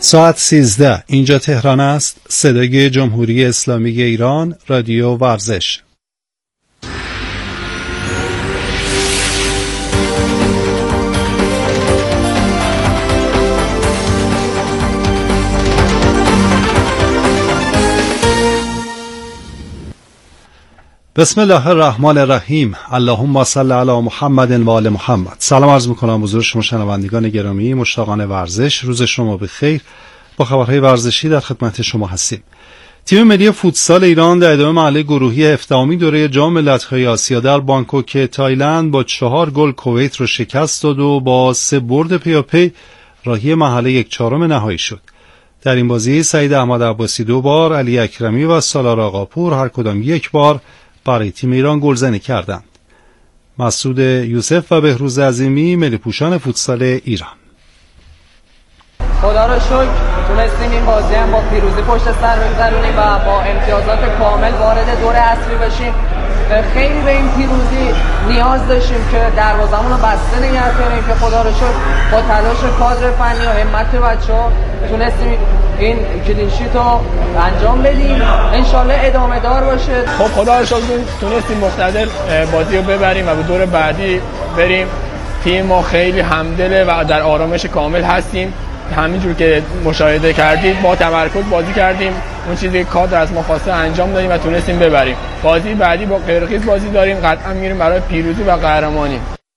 ساعت 13 اینجا تهران است. صدای جمهوری اسلامی ایران، رادیو ورزش. بسم الله الرحمن الرحیم. اللهم صل علی محمد و آل محمد. سلام عرض می‌کنم حضور شما شنوندگان گرامی، مشتاقان ورزش. روز شما بخیر. با خبرهای ورزشی در خدمت شما هستیم. تیم ملی فوتسال ایران در ادامه مرحله گروهی 17 دوره جام ملت‌های آسیا در بانکوک تایلند با 4 گل کویت رو شکست داد و با 3 برد پیاپی راهی مرحله 1/4 نهایی شد. در این بازی سعید احمد عباسی 2 بار، علی اکرمی و سالار آقاپور هر کدام 1 بار برای تیم ایران گلزنی کردند. مسعود یوسف و بهروز عظیمی ملی پوشان فوتسال ایران. خدا را شکر تونستیم این بازی هم با پیروزی پشت سر بگذرونیم و با امتیازات کامل وارد دور اصلی بشیم. خیلی به این پیروزی نیاز داشتیم که دروازه‌مون رو بسته نگه داریم که خدا را شکر با تلاش کادر فنی و همت بچه‌ها تونستیم این کلینشیت رو انجام بدیم. انشالله ادامه دار باشه. خب خدا را شکر تونستیم مقتدر بازی رو ببریم و به دور بعدی بریم. تیم ما خیلی همدله و در آرامش کامل هستیم. همینجور که مشاهده کردید با تمرکز بازی کردیم، اون چیزی که کادر از ما خواسته انجام دادیم و تونستیم ببریم. بازی بعدی با قرقیز بازی داریم، قطعا میریم برای پیروزی و قهرمانی.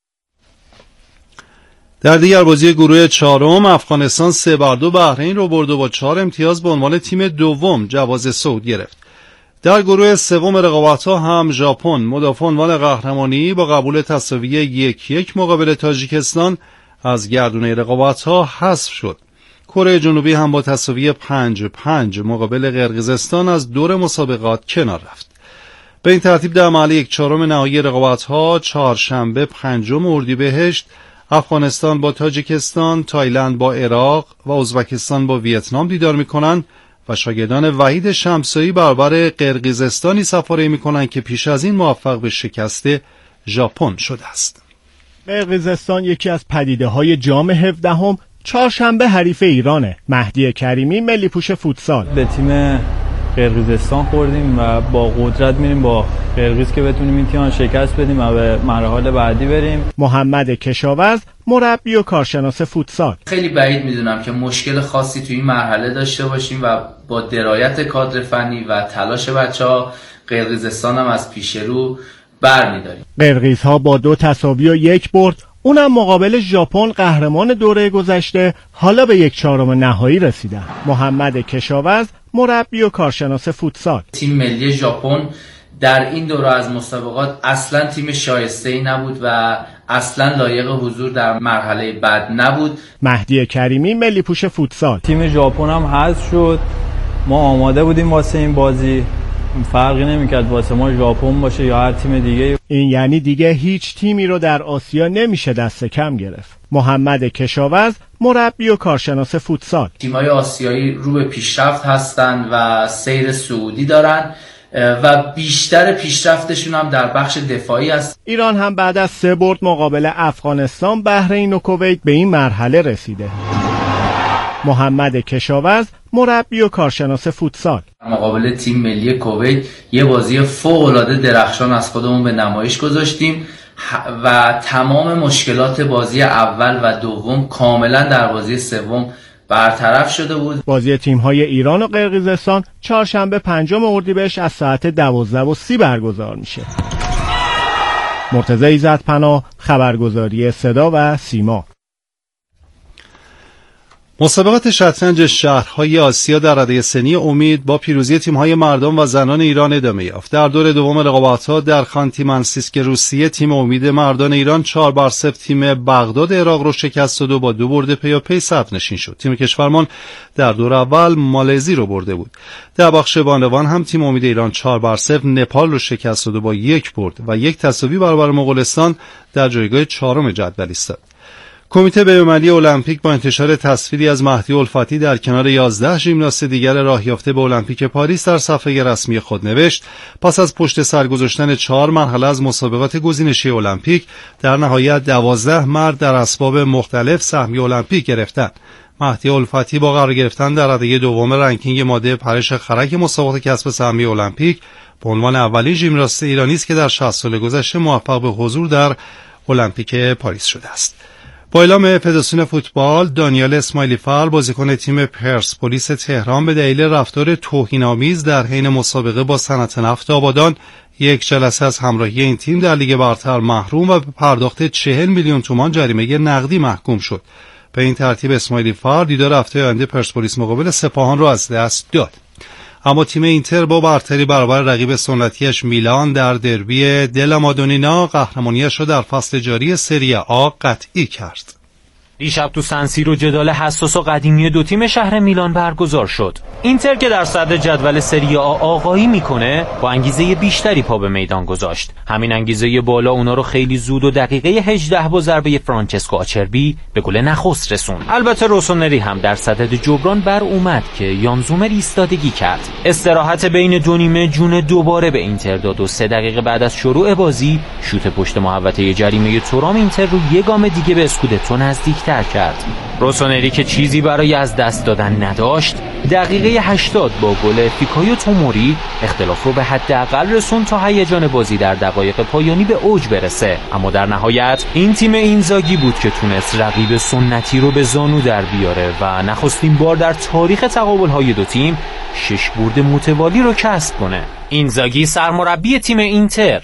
در دیگر بازی گروه چهارم افغانستان 3-2 بحرین رو برد و با 4 امتیاز به عنوان تیم دوم جواز صعود گرفت. در گروه سوم رقابت‌ها هم ژاپن مدافع عنوان قهرمانی با قبول تساوی 1-1 مقابل تاجیکستان از گردونه رقابت‌ها حذف شد. کره جنوبی هم با تساوی 5-5 مقابل قرقیزستان از دور مسابقات کنار رفت. به این ترتیب در مرحله 1/4 نهایی رقابت‌ها چهارشنبه 5 اردیبهشت افغانستان با تاجیکستان، تایلند با عراق و ازبکستان با ویتنام دیدار می‌کنند و شاگردان وحید شمسایی برابر قرقیزستانی سفاری می‌کنند که پیش از این موفق به شکست ژاپن شده است. قرقیزستان یکی از پدیده‌های جام 17 چهارشنبه حریف ایرانه. مهدی کریمی ملی پوش فوتسال. به تیم قرقیزستان خوردیم و با قدرت میریم با قرقیز که بتونیم این تیم شکست بدیم و به مراحل بعدی بریم. محمد کشاورز مربی و کارشناس فوتسال. خیلی بعید میدونم که مشکل خاصی تو این مرحله داشته باشیم و با درایت کادر فنی و تلاش بچه‌ها قرقیزستان هم از پیش رو برمی‌داریم. قرقیزها با 2 تساوی و 1 برد، اونم مقابل ژاپن قهرمان دوره گذشته حالا به 1/4 نهایی رسیدن. محمد کشاورز مربی و کارشناس فوتسال. تیم ملی ژاپن در این دوره از مسابقات اصلا تیم شایسته‌ای نبود و اصلا لایق حضور در مرحله بعد نبود. مهدی کریمی ملی پوش فوتسال. تیم ژاپن هم حذف شد. ما آماده بودیم واسه این بازی. فرقی نمیکرد واسه ما ژاپن باشه یا هر تیم دیگه. این یعنی دیگه هیچ تیمی رو در آسیا نمیشه دست کم گرفت. محمد کشاورز مربی و کارشناس فوتسال. تیم‌های آسیایی رو به پیشرفت هستن و سیر صعودی دارن و بیشتر پیشرفتشون هم در بخش دفاعی است. ایران هم بعد از 3 برد مقابل افغانستان، بحرین و کویت به این مرحله رسیده. محمد کشاورز مربی و کارشناس فوتسال. مقابل تیم ملی کویت یه بازی فوق‌العاده درخشان از خودمون به نمایش گذاشتیم و تمام مشکلات بازی اول و دوم کاملا در بازی سوم برطرف شده بود. بازی تیم‌های ایران و قرقیزستان چهارشنبه 5 اردیبهشت از ساعت 12:30 برگزار میشه. مرتضی عزت‌پناه، خبرگزاری صدا و سیما. مسابقات شطرنج شهرهای آسیا در رده سنی امید با پیروزی تیم‌های مردان و زنان ایران ادامه یافت. در دور دوم رقابت‌ها در خانتی منسیسک روسیه تیم امید مردان ایران 4-0 تیم بغداد عراق را شکست داد و با 2 برد پیاپی صدرنشین شد. تیم کشورمان در دور اول مالزی را برده بود. در بخش بانوان هم تیم امید ایران 4-0 نپال را شکست داد و با 1 برد و 1 تساوی برابر مغولستان در جایگاه 4م جدول ایستاد. کمیته بین‌المللی المپیک با انتشار تصویری از مهدی الفتی در کنار 11 ژیمناست دیگر راه یافته به المپیک پاریس در صفحه رسمی خود نوشت: پس از پشت سر گذاشتن 4 مرحله از مسابقات گزینشی المپیک، در نهایت 12 مرد در اسباب مختلف سهمیه المپیک گرفتند. مهدی الفتی با قرار گرفتن در رده دوم رنکینگ ماده پرش خرک مسابقات کسب سهمیه المپیک به عنوان اولین ژیمناست ایرانی است که در 60 سال گذشته موفق به حضور در المپیک پاریس شده است. با اعلام فدراسیون فوتبال، دانیال اسماعیلی فر بازیکن تیم پرسپولیس تهران به دلیل رفتار توهین‌آمیز در حین مسابقه با صنعت نفت آبادان یک جلسه از همراهی این تیم در لیگ برتر محروم و به پرداخت 40 میلیون تومان جریمه نقدی محکوم شد. به این ترتیب اسماعیلی فر دیدار هفته آینده پرسپولیس مقابل سپاهان را از دست داد. اما تیم اینتر با برتری برابر رقیب سنتیش میلان در دربی دلا مادونینا قهرمانیش را در فصل جاری سری آ قطعی کرد. دیشب تو سنسیرو جدال حساس و قدیمی دو تیم شهر میلان برگزار شد. اینتر که در صدر جدول سری آ آقایی میکنه با انگیزه بیشتری پا به میدان گذاشت. همین انگیزه بالا اونا رو خیلی زود و دقیقه 18 با ضربه فرانچسکو آچربی به گل نخست رسوند. البته روسونری هم در صدد جبران بر اومد که یان زومر ایستادگی کرد. استراحت بین دو نیمه جون دوباره به اینتر داد و 3 دقیقه بعد از شروع بازی شوت پشت محوطه جریمه تورام اینتر رو یه گام دیگه به اسکودتو نزدیک کرد. روسونری که چیزی برای از دست دادن نداشت دقیقه 80 با گل فیکایو توموری اختلاف رو به حداقل رسوند تا هیجان بازی در دقایق پایانی به اوج برسه. اما در نهایت این تیم اینزاگی بود که تونست رقیب سنتی رو به زانو در بیاره و نخستین بار در تاریخ تقابل‌های دو تیم 6 برد متوالی رو کسب کنه. اینزاگی سرمربی تیم اینتر.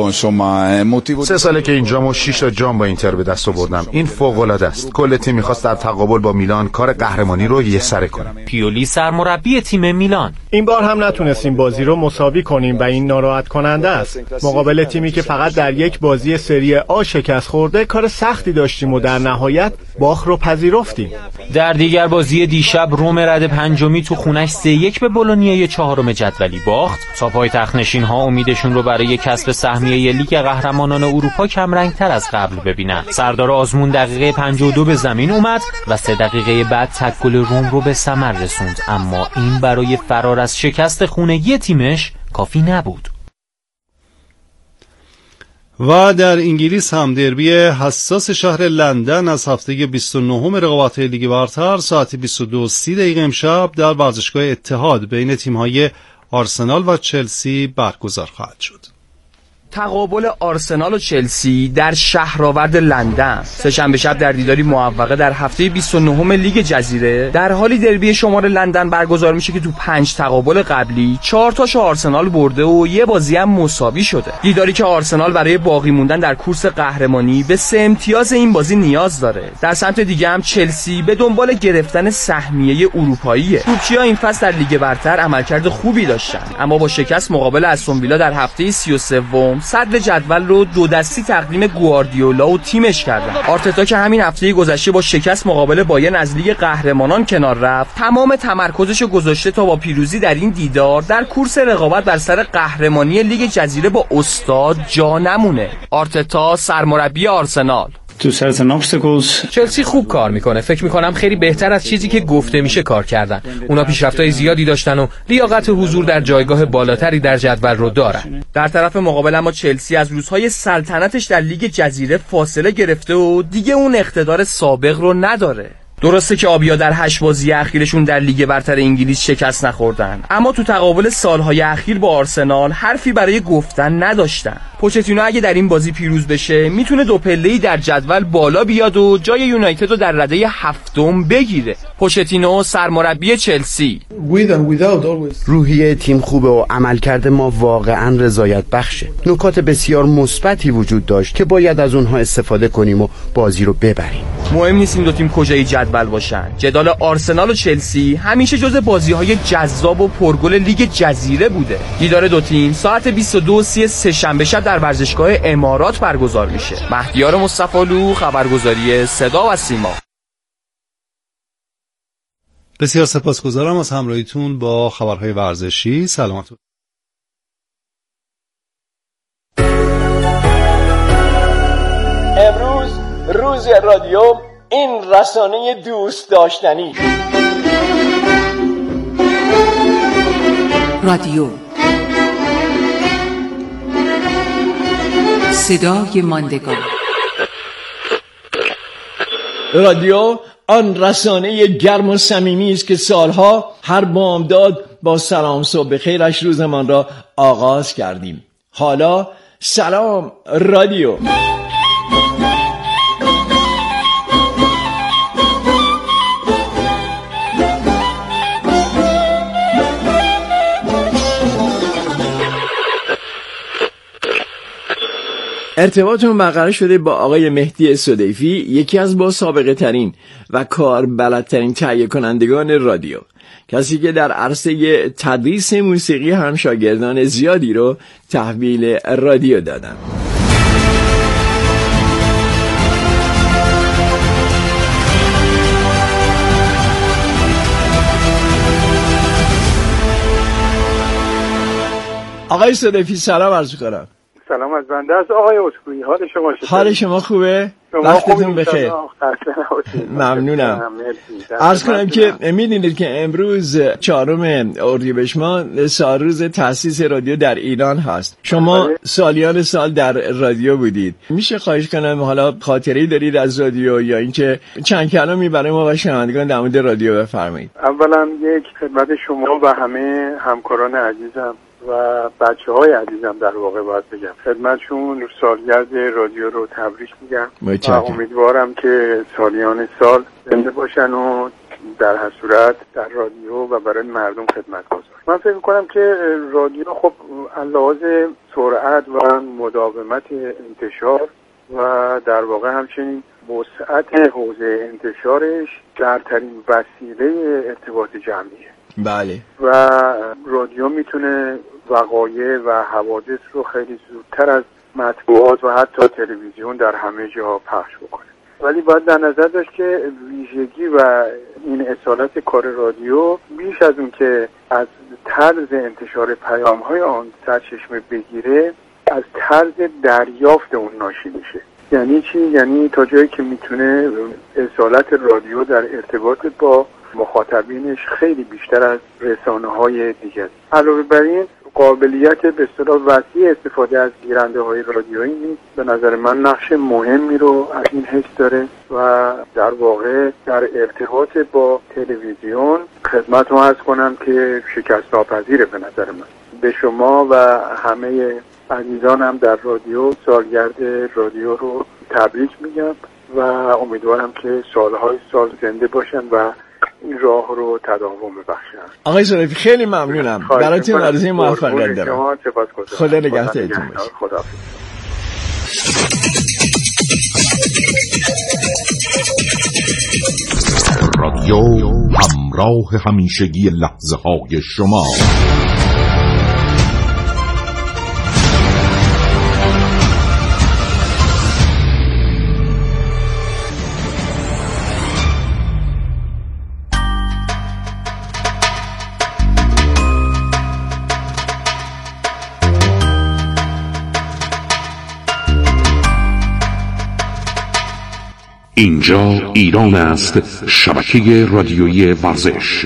3 ساله که اینجام و 6 تا جام با اینتر به دست آوردم. این فوق‌العاده است. کل تیم می‌خواست در تقابل با میلان کار قهرمانی رو یه‌سره کنه. پیولی سرمربی تیم میلان. این بار هم نتونستیم بازی رو مساوی کنیم و این ناراحت کننده است. مقابل تیمی که فقط در یک بازی سری آ شکست خورده کار سختی داشتیم و در نهایت باخت رو پذیرفتیم. در دیگر بازی دیشب روم رد پنجمی تو خونش 3-1 به بولونیا 4م جدولی باخت. تا پایتخت نشین‌ها امیدشون رو برای کسب سهمیه لیگ قهرمانان اروپا کمرنگ‌تر از قبل ببینن. سردار آزمون دقیقه 52 به زمین اومد و 3 دقیقه بعد تک گل روم رو به ثمر رسوند، اما این برای فرار از شکست خونگی تیمش کافی نبود. و در انگلیس هم دربی حساس شهر لندن از هفته 29 رقابت‌های لیگ برتر ساعت 22:30 امشب در ورزشگاه اتحاد بین تیم‌های آرسنال و چلسی برگزار خواهد شد. تقابل آرسنال و چلسی در شهرآورد لندن سه‌شنبه شب در دیداری موفقه در هفته 29 لیگ جزیره در حالی دربی شمال لندن برگزار میشه که تو 5 تقابل قبلی 4 تاشو آرسنال برده و یه بازی هم مساوی شده. دیداری که آرسنال برای باقی موندن در کورس قهرمانی به 3 امتیاز این بازی نیاز داره. در سمت دیگه هم چلسی به دنبال گرفتن سهمیه اروپاییه. توپچی‌ها این فصل در لیگ برتر عملکرد خوبی داشتن، اما با شکست مقابل استون ویلا در هفته 33 صدر جدول رو 2 دستی تقدیم گواردیولا و تیمش کردن. آرتتا که همین هفته گذشته با شکست مقابل بایرن از لیگ قهرمانان کنار رفت، تمام تمرکزش رو گذاشته تا با پیروزی در این دیدار در کورس رقابت بر سر قهرمانی لیگ جزیره با استاد جا نمونه. آرتتا سرمربی آرسنال. چلسی خوب کار میکنه. فکر میکنم خیلی بهتر از چیزی که گفته میشه کار کردن. اونا پیشرفت‌های زیادی داشتن و لیاقت حضور در جایگاه بالاتری در جدول رو دارن. در طرف مقابل اما چلسی از روزهای سلطنتش در لیگ جزیره فاصله گرفته و دیگه اون اقتدار سابق رو نداره. درسته که آبیا در 8 بازی اخیرشون در لیگ برتر انگلیس شکست نخوردن، اما تو تقابل سالهای اخیر با آرسنال حرفی برای گفتن نداشتن. پوچتینو اگه در این بازی پیروز بشه میتونه 2 پله‌ای در جدول بالا بیاد و جای یونایتد رو در رده 7م بگیره. پوچتینو سرمربی چلسی. روحیه تیم خوبه و عملکرد ما واقعا رضایت بخشه. نکات بسیار مثبتی وجود داشت که باید از اونها استفاده کنیم و بازی رو ببریم. مهم نیست این دو تیم کجای جدول باشن. جدال آرسنال و چلسی همیشه جز بازی‌های جذاب و پرگل لیگ جزیره بوده. دیدار دو تیم ساعت 22:30 سه‌شنبه شب در ورزشگاه امارات برگزار میشه. مهدیار مصطفی‌لو، خبرگزاری صدا و سیما. بسیار سپاسگزارم از همراهیتون با خبرهای ورزشی. سلامت. امروز روز رادیو، این رسانه دوست داشتنی. رادیو صدای ماندگار. رادیو آن رسانه گرم و صمیمی است که سالها هر بامداد با سلام صبح بخیرش روزمان را آغاز کردیم. حالا سلام رادیو. ارتباطمون برقرار شده با آقای مهدی صدیفی، یکی از با سابقه ترین و کار بلدترین تهیه کنندگان رادیو، کسی که در عرصه تدریس موسیقی هم شاگردان زیادی رو تحویل رادیو دادن. آقای صدیفی سلام عرض کنم. سلام از بنده از آقای اسکوئی. حال شما چطوره؟ حال شما خوبه؟ وقتتون بخیر. ممنونم. عرض کنم که میدونید که امروز 4 اردیبهشت ماه سالروز تأسیس رادیو در ایران هست. شما سالیان سال در رادیو بودید. میشه خواهش کنم حالا خاطره‌ای دارید از رادیو یا اینکه چند کلامی برای ما و شنوندگان در مورد رادیو بفرمایید؟ اولا یک خدمت شما و همه همکاران عزیزم و بچه‌های عزیزم در واقع باید بگم خدمتشون سالگرد رادیو رو تبریک میگم و امیدوارم که سالیان سال زنده باشن و در هر صورت در رادیو و برای مردم خدمت گذارن. من فکر می‌کنم که رادیو خب علاوه سرعت و مداومت انتشار و در واقع همچنین وسعت حوزه انتشارش جرترین وسیله ارتباط جمعیه. بله. و رادیو میتونه وقایع و حوادث رو خیلی زودتر از مطبوعات و حتی تلویزیون در همه جا پخش بکنه. ولی باید در نظر داشت که ویژگی و این اصالت کار رادیو بیش از اون که از طرز انتشار پیام‌های آن سرچشمه بگیره، از طرز دریافت اون ناشی میشه. یعنی چی؟ یعنی تا جایی که میتونه اصالت رادیو در ارتباط با مخاطبینش خیلی بیشتر از رسانه‌های دیگر. علاوه بر این قابلیت به اصطلاح وسیع استفاده از گیرنده‌های رادیویی نیست. به نظر من نقش مهمی رو از این حیث داره و در واقع در ارتباط با تلویزیون خدمتتون عرض کنم که شکست ناپذیره. به نظر من به شما و همه عزیزانم در رادیو سالگرد رادیو رو تبریک میگم و امیدوارم که سالهای سال زنده باشن و این راه رو تداوم ببخشن. آقای صدیفی خیلی ممنونم. براتون آرزوی موفقیت دارم. خدا نگهدارتون باشه. خدا. رادیو همراه همیشگی لحظه های شما. اینجا ایران است، شبکه رادیویی ورزش.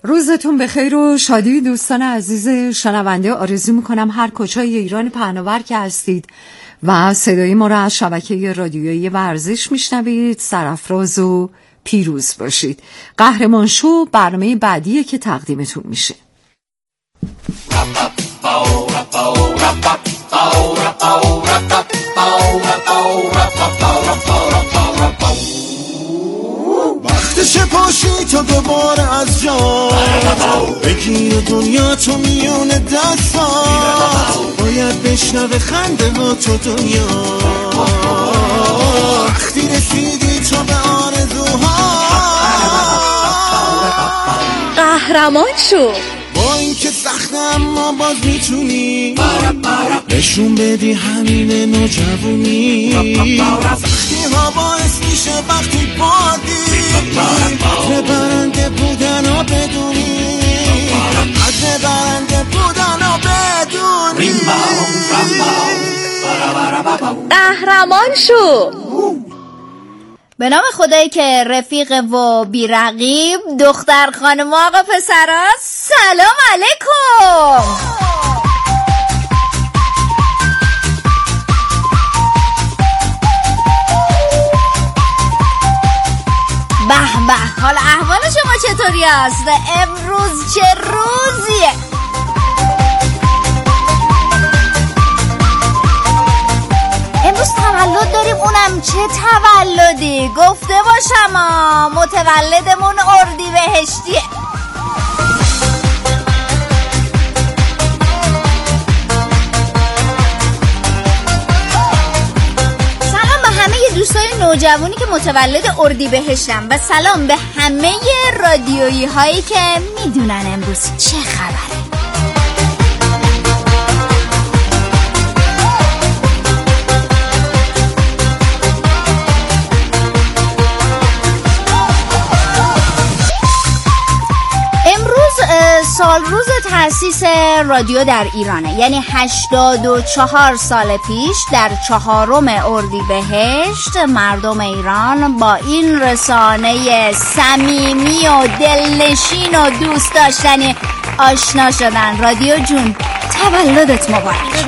روزتون بخیر و شادی دوستان عزیز شنونده. آرزو میکنم هر کجای ایران پهناور که هستید و صدای ما را از شبکه رادیویی ورزش میشنوید سرافراز و پیروز باشید. قهرمان شو برنامه بعدیه که تقدیمتون میشه. وقتش پاشی تا دوباره از جا بگیر دنیا تو میون دستات، باید بشنوه خنده ها تو دنیا. وقتی رسیدی تو به آرزوها قهرمان شو. با این که سخته اما باز میتونی نشون بدی همین نوجوانی. سختی ها باعث میشه وقتی بادی قدر برنده بودن ها بدونی، قدر برنده بودن ها بدونی. قهرمان شو. به نام خدایی که رفیق و بیرقیب، دختر خانم آقا پسرا سلام علیکم. به به، حال احوال شما چطوری است؟ امروز چه روزیه؟ امروز تولد داریم، اونم چه تولدی؟ گفته باشم متولدمون اردیبهشتیه. سلام به همه دوستای نوجوانی که متولد اردیبهشتن و سلام به همه رادیویی هایی که میدونن امروز چه خبره. سال روز تأسیس رادیو در ایرانه، یعنی 84 سال پیش در 4 اردیبهشت مردم ایران با این رسانه صمیمی و دلنشین و دوست داشتنی آشنا شدن. رادیو جون تولدت مبارک.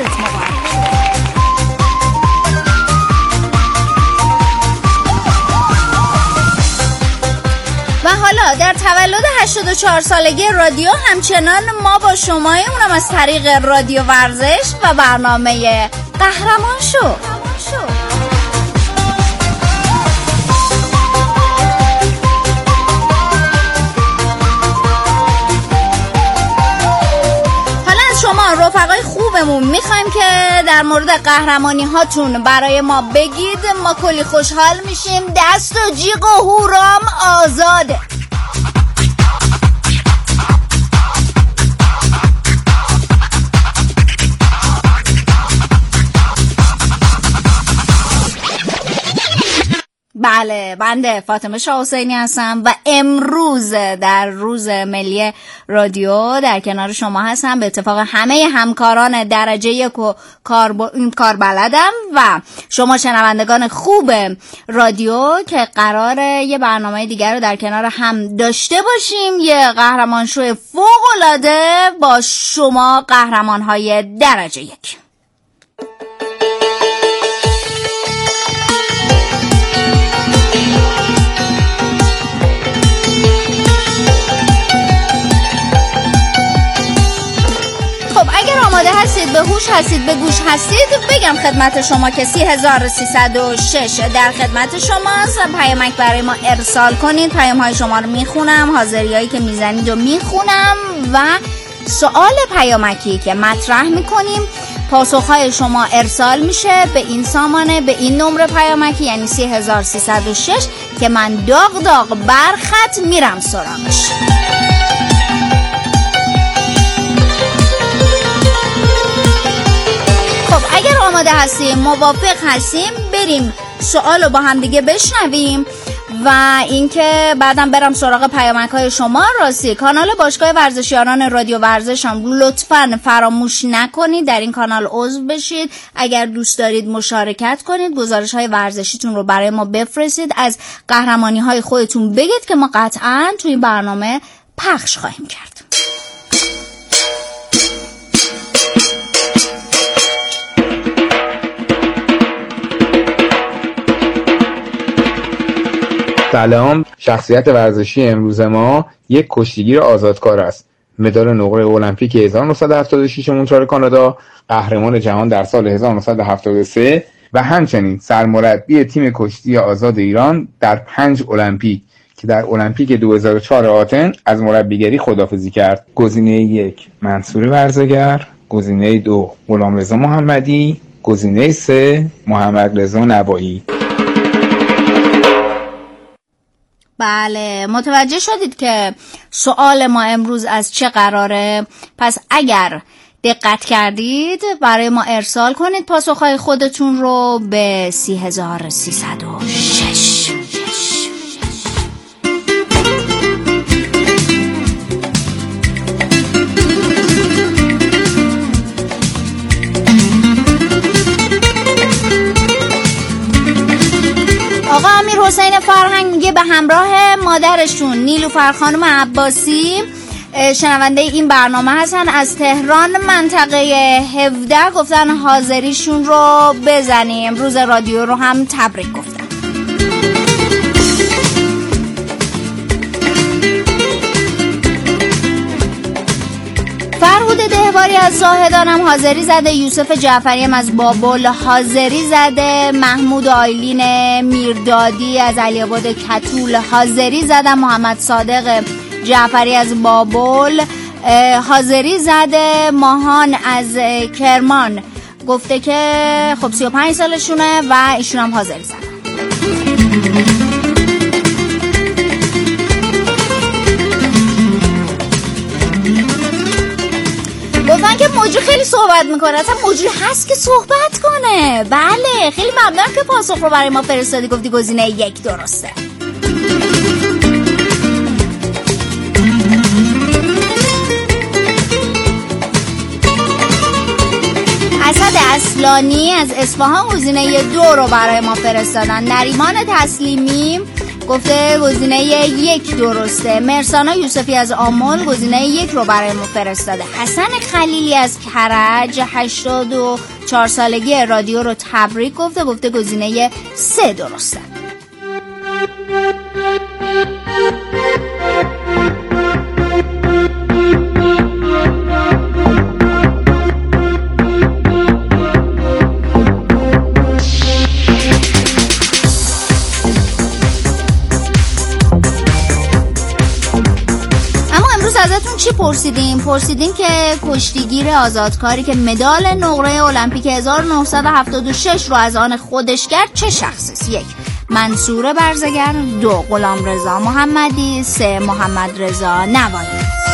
و حالا در تولد 84 سالگی رادیو همچنان ما با شماییم، اونم از طریق رادیو ورزش و برنامه قهرمان شو. حالا از شما رفقای خوبمون میخوایم که در مورد قهرمانی هاتون برای ما بگید، ما کلی خوشحال میشیم. دست و جیغ و هورام آزاده. بله، بنده فاطمه شاه حسینی هستم و امروز در روز ملی رادیو در کنار شما هستم. به اتفاق همه همکاران درجه 1 و کار بلدم و شما شنوندگان خوب رادیو که قراره یه برنامه دیگر رو در کنار هم داشته باشیم. یه قهرمان شو فوق‌العاده با شما قهرمان‌های درجه 1. آماده هستید، به هوش هستید، به گوش هستید، بگم خدمت شما که 3306 در خدمت شماست. پیامک برای ما ارسال کنید، پیام های شما رو میخونم، حاضری هایی که میزنید رو میخونم و سوال پیامکی که مطرح میکنیم پاسخ های شما ارسال میشه به این سامانه، به این نمره پیامکی، یعنی 3306 که من داغ برخط میرم سراغش. اگر آماده هستیم، موافق هستیم، بریم سوال رو با هم دیگه بشنویم و اینکه بعدم برم سراغ پیامک‌های شما. راستی کانال باشگاه ورزشیاران رادیو ورزش هم لطفاً فراموش نکنید در این کانال عضو بشید. اگر دوست دارید مشارکت کنید، گزارش‌های ورزشیتون رو برای ما بفرستید، از قهرمانی‌های خودتون بگید که ما قطعاً توی برنامه پخش خواهیم کرد. سلام. شخصیت ورزشی امروز ما یک کشتیگیر آزادکار است. مدال نقره المپیک 1976 مونترال کانادا، قهرمان جهان در سال 1973 و همچنین سرمربی تیم کشتی آزاد ایران در 5 المپیک که در المپیک 2004 آتن از مربیگری خداحافظی کرد. گزینه 1 منصور ورزگر، گزینه 2 غلامرضا محمدی، گزینه 3 محمد رضا نوایی. بله، متوجه شدید که سوال ما امروز از چه قراره؟ پس اگر دقت کردید برای ما ارسال کنید پاسخهای خودتون رو به 3306. آقا امیرحسین فرهنگ میگه به همراه مادرشون نیلوفر خانم عباسی شنونده این برنامه هستن، از تهران منطقه 17 گفتن حاضریشون رو بزنیم. روز رادیو رو هم تبریک گفتن. فرهود دهواری از زاهدانم حاضری زده، یوسف جعفریم از بابل حاضری زده، محمود آیلین میردادی از علی‌آباد کتول حاضری زده، محمد صادق جعفری از بابل حاضری زده، ماهان از کرمان گفته که خب 35 سالشونه و ایشون هم حاضری زده. گفتن که موجود خیلی صحبت میکنه، اصلا موجود هست که صحبت کنه. بله، خیلی ممنونم که پاسخ رو برای ما فرستادی، گفتی گزینه 1 درسته. اسد اصلانی از اصفهان گزینه 2 رو برای ما فرستادن. نریمان تسلیمی گفته گزینه 1 درسته. مرسانا یوسفی از آمل گزینه 1 رو برای ما فرستاده. حسن خلیلی از کرج 84 سالگی رادیو رو تبریک گفته گزینه 3 درسته. ازتون چی پرسیدیم که کشتیگیر آزادکاری که مدال نقره المپیک 1976 رو از آن خودش کرد چه شخصی است؟ 1 منصور برزگر، 2 غلامرضا محمدی، 3 محمد رضا نوایی.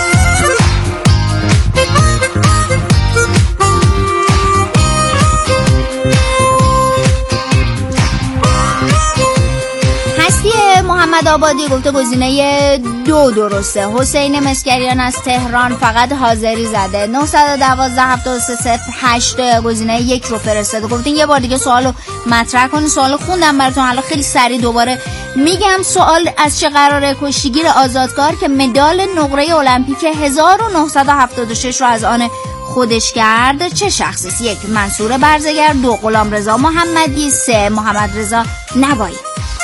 محمد آبادی گفته گزینه 2 درسته. حسین مسکریان از تهران فقط حاضری زده. 912-7308 گزینه 1 رو فرستاده. گفتین یه بار دیگه سوالو مطرح کنین. سوالو خوندم براتون، حالا خیلی سریع دوباره میگم. سوال از چه قراره؟ کشتیگیر آزادکار که مدال نقره المپیک 1976 رو از آن خودش کرد چه شخصی است؟ 1 منصور برزگر، 2 غلامرضا محمدی، 3 محمد رضا نوایی.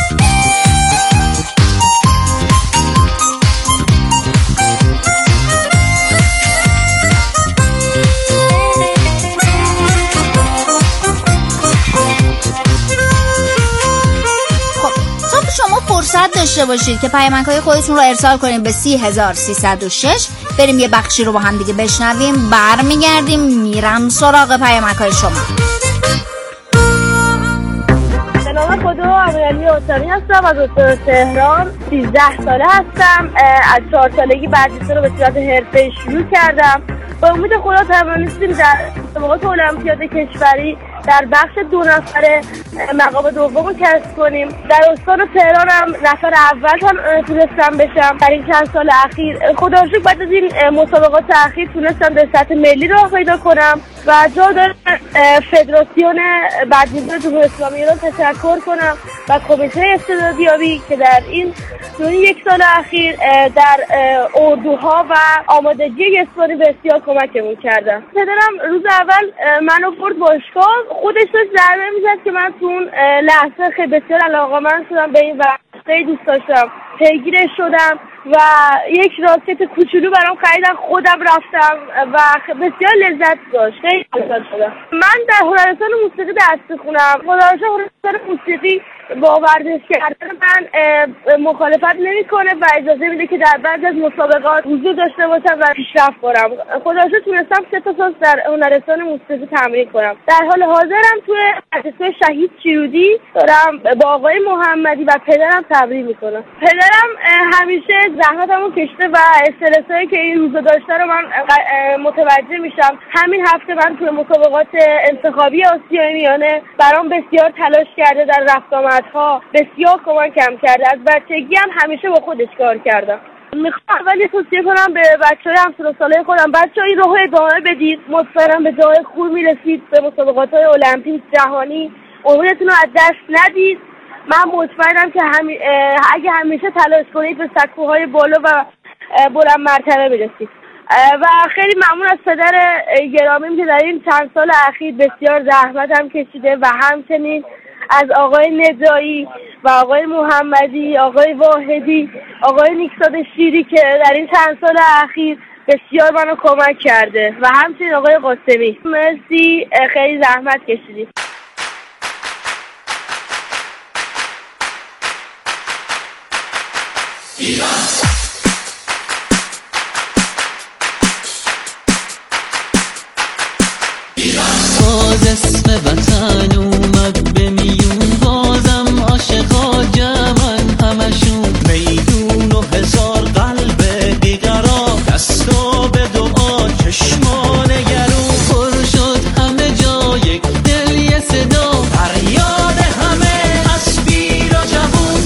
فرصت داشته باشید که پیامک‌های خودتون رو ارسال کنید به 3306. بریم یه بخشی رو با هم دیگه بشنویم، برمیگردیم میرم سراغ پیامک‌های شما. به نام خدا امیرعلی حسینی هستم از استان تهران. 13 ساله هستم. از 4 سالگی ورزش رو به صورت حرفه‌ای شروع کردم. با امید خدا توانستیم در مسابقات المپیاد کشوری در بخش 2 نفره مقام دوم رو کسب کنیم. در استان تهران هم نفر اول هم تونستم بشم در این چند سال اخیر. خدا رو شکر بعد از این مسابقات اخیر تونستم در سطح ملی راه پیدا کنم و جا دارم فدراسیون بدمینتون جمهوری اسلامی ایران تشکر کنم و کمیته استعدادیابی که در این 1 سال اخیر در اردوها و آمادگی اسپانی بسیار کمکمون کردم. پدرم روز اول منو برد باشگاه، خودش داشت ضربه میزد که من تو اون لحظه خیلی بسیار علاقه‌مند شدم به این و خیلی دوست داشتم، پیگیرش شدم و یک راکت کوچولو برام خریدم، خودم رفتم و بسیار لذت داشت، خیلی لذت شدم. من در هنرستان موسیقی درس می‌خونم. خدا رو شکر هنرستان موسیقی با ورزش کردن من مخالفت نمی‌کنه و اجازه میده که در بعضی از مسابقات حضور داشته باشم و پیشرفت کنم. خدا رو شکر تونستم 3 تا سال در هنرستان موسیقی تمرین کنم. در حال حاضرم توی مدرسه شهید شیرودی دارم با آقای محمدی و پدرم تمرین می‌کنم. پدرم همیشه زحمتمو کشته و استرسایی که این روزا داشته رو من متوجه میشم. همین هفته من توی مسابقات انتخابی آسیای میانه برام بسیار تلاش کرده، در رفت آمدها بسیار کمکم کرده. از بچگی هم همیشه با خودش کار کردم. میخوام اولی توصیه کنم به بچه‌های همسن خودم، بچه‌ها این راهو ادامه بدید، مطمئنم به جای خوب میرسید. به مسابقات‌های المپیک جهانی امیدتون رو از دست ندید. من مطمئنم که اگه همیشه تلاش کنید به سکوهای بالا و بلند مرتبه برسید. و خیلی ممنون از پدر گرامیم که در این چند سال اخیر بسیار زحمت هم کشیده و همچنین از آقای ندایی و آقای محمدی، آقای واحدی، آقای نیکزاد شیری که در این چند سال اخیر بسیار منو کمک کرده و همچنین آقای قاسمی. مرسی، خیلی زحمت کشیدید. ایران باز اسم وطن اومد به میون، بازم عاشقا جمعن همشون، میدون و 1000 قلب بیقرار، دستا به دعا چشما نگرون، پر شد همه جا یک دل یه صدا، فریاد همه از پیر و جوون.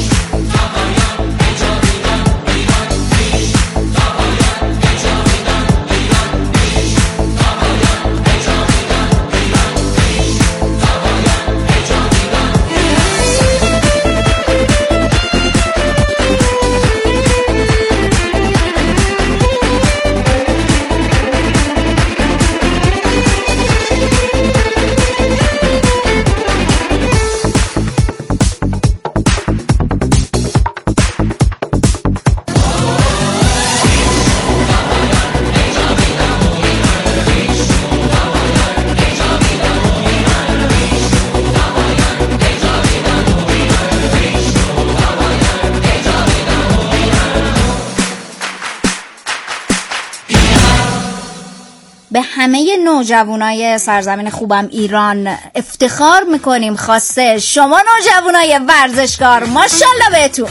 به همه نوجوانای سرزمین خوبم ایران افتخار میکنیم. خواسته شما نوجوانای ورزشکار، ماشاءالله بهتون.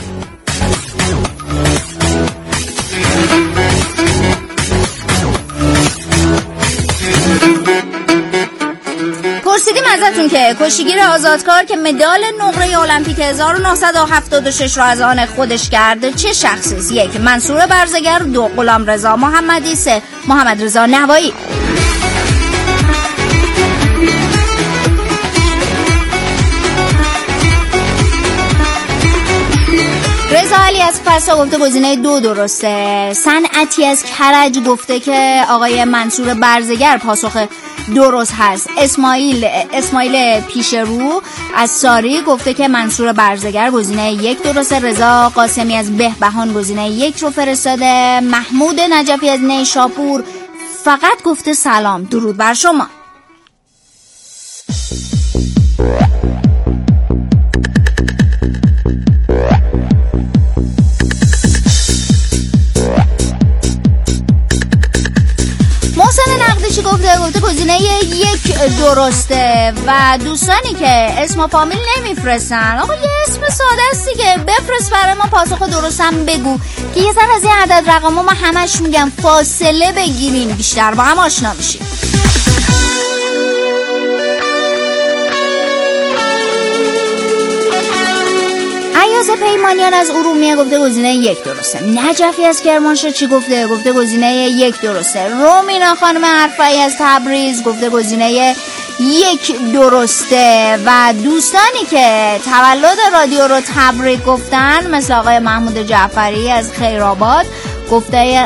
پرسیدیم ازتون که کشتیگیر آزادکار که مدال نقره المپیک 1976 رو از آن خودش کرده چه شخصی است؟ 1. منصور برزگر، 2. غلامرضا محمدی، 3. محمد رضا نوایی. رضا علی از فارسا گفته گزینه 2 درسته. صنعتی از کرج گفته که آقای منصور برزگر پاسخ درست هست. اسماعیل پیشرو از ساری گفته که منصور برزگر گزینه 1 درسته. رضا قاسمی از بهبهان گزینه 1 رو فرستاده. محمود نجفی از نیشاپور فقط گفته سلام، درود بر شما. محسن نقدشی گفته گزینه 1 درسته و دوستانی که اسم و فامیل نمیفرستن، آقا یه اسم ساده است دیگه بفرست برای ما، پاسخ درستم بگو که یه ذره از این عدد رقم ما همش میگم فاصله بگیرین، بیشتر با هم آشنا میشیم. امتیاز پیمانیان از ارومیه گفته گزینه 1 درسته. نجفی از کرمانشاه چی گفته؟ گفته گزینه 1 درسته. رومینا خانم عرفایی از تبریز گفته گزینه 1 درسته. و دوستانی که تولد رادیو رو تبریک گفتن مثل آقای محمود جعفری از خیرآباد گفته